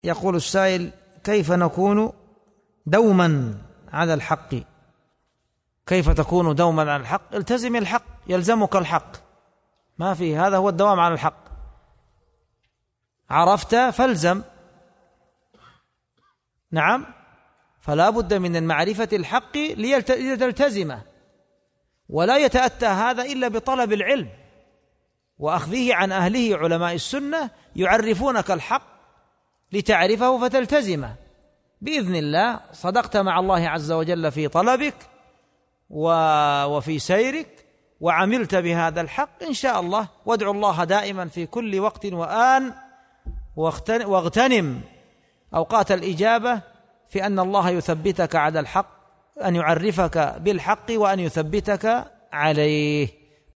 يقول السائل: كيف نكون دوما على الحق؟ كيف تكون دوما على الحق؟ التزم الحق، يلزمك الحق، ما في، هذا هو الدوام على الحق. عرفت فالزم، نعم، فلا بد من المعرفة الحق لتلتزمه، ولا يتأتى هذا إلا بطلب العلم وأخذه عن أهله. علماء السنة يعرفونك الحق لتعرفه فتلتزمه بإذن الله. صدقت مع الله عز وجل في طلبك وفي سيرك، وعملت بهذا الحق إن شاء الله. وادعو الله دائما في كل وقت وآن، واغتنم أوقات الإجابة في أن الله يثبتك على الحق، أن يعرفك بالحق وأن يثبتك عليه.